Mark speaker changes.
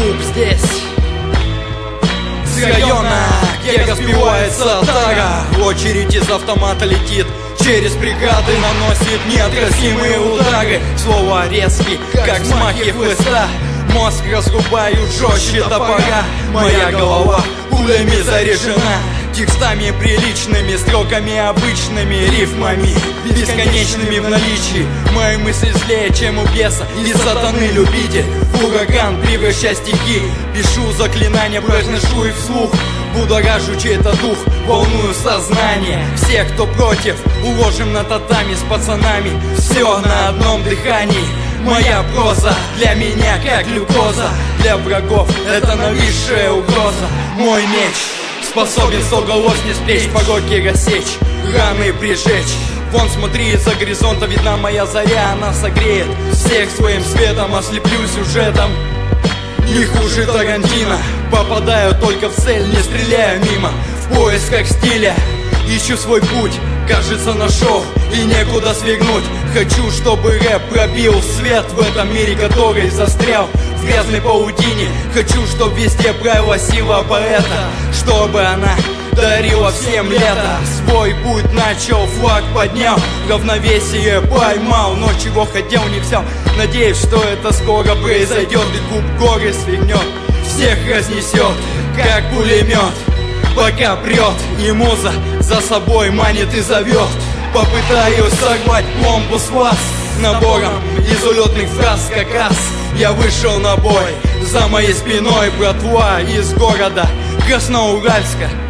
Speaker 1: клуб здесь с района, где разбивается тара. Очередь из автомата летит через преграды, наносит неотразимые удары. Слово резкий, как взмахи хлыста, мозг разрубают жестче топора. Моя голова пулями заряжена, текстами приличными, строками обычными, рифмами бесконечными в наличии. Мои мысли злее, чем у беса и сатаны любитель. Ураган, превращая стихи, пишу заклинания, произношу их вслух. Будоражу чей-то дух, волную сознание. Все, кто против, уложим на татами с пацанами. Все на одном дыхании. Моя проза для меня как глюкоза, для врагов это нависшая угроза. Мой меч способен 100 голов не с плеч, пороки рассечь, раны прижечь. Вон смотри, из-за горизонта видна моя заря, она согреет всех своим светом, ослеплю сюжетом. Не хуже Тарантино, попадаю только в цель, не стреляю мимо. В поисках стиля ищу свой путь, кажется нашел и некуда свернуть. Хочу, чтобы рэп пробил свет в этом мире, который застрял в грязной паутине. Хочу, чтобы везде правила сила поэта, чтобы она дарила всем лето. Свой путь начал, флаг поднял, равновесие поймал, но чего хотел не взял. Надеюсь, что это скоро произойдет, и куб горы свернет, всех разнесет, как пулемет. Пока прет, и муза за собой манит и зовет. Попытаюсь сорвать пломбу с вас набором из улетных фраз, как раз я вышел на бой. За моей спиной братва из города Красноуральска.